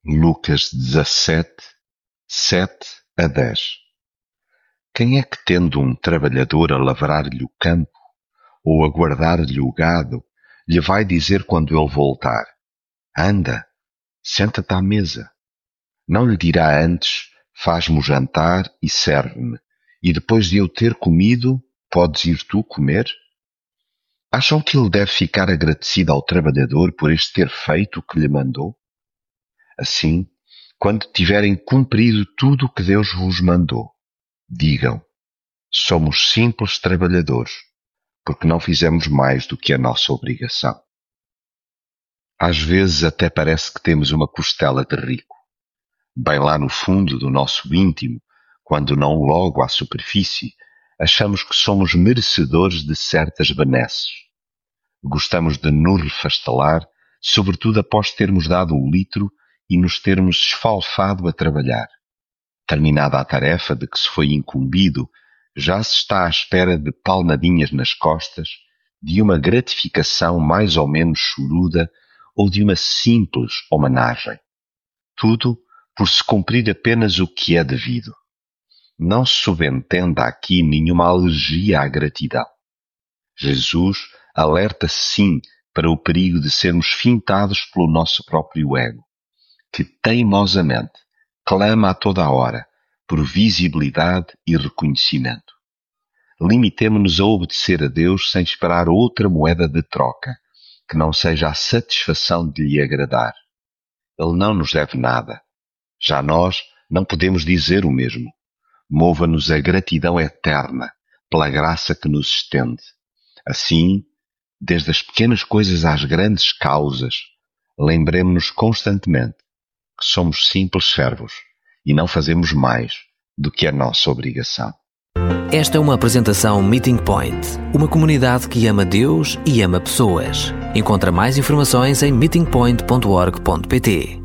Lucas 17, 7-10. Quem é que, tendo um trabalhador a lavrar-lhe o campo, ou a guardar-lhe o gado, lhe vai dizer quando ele voltar: anda, senta-te à mesa? Não lhe dirá antes: faz-me o jantar e serve-me, e depois de eu ter comido, podes ir tu comer? Acham que ele deve ficar agradecido ao trabalhador por este ter feito o que lhe mandou? Assim, quando tiverem cumprido tudo o que Deus vos mandou, digam: somos simples trabalhadores, porque não fizemos mais do que a nossa obrigação. Às vezes até parece que temos uma costela de rico. Bem lá no fundo do nosso íntimo, quando não logo à superfície, achamos que somos merecedores de certas benesses. Gostamos de nos refastalar, sobretudo após termos dado o litro e nos termos esfalfado a trabalhar. Terminada a tarefa de que se foi incumbido, já se está à espera de palmadinhas nas costas, de uma gratificação mais ou menos choruda ou de uma simples homenagem. Tudo por se cumprir apenas o que é devido. Não se subentenda aqui nenhuma alergia à gratidão. Jesus alerta sim para o perigo de sermos fintados pelo nosso próprio ego, que teimosamente clama a toda a hora por visibilidade e reconhecimento. Limitemo-nos a obedecer a Deus sem esperar outra moeda de troca, que não seja a satisfação de lhe agradar. Ele não nos deve nada. Já nós não podemos dizer o mesmo. Mova-nos a gratidão eterna pela graça que nos estende. Assim, desde as pequenas coisas às grandes causas, lembremo-nos constantemente que somos simples servos e não fazemos mais do que a nossa obrigação. Esta é uma apresentação Meeting Point, uma comunidade que ama Deus e ama pessoas. Encontra mais informações em meetingpoint.org.pt.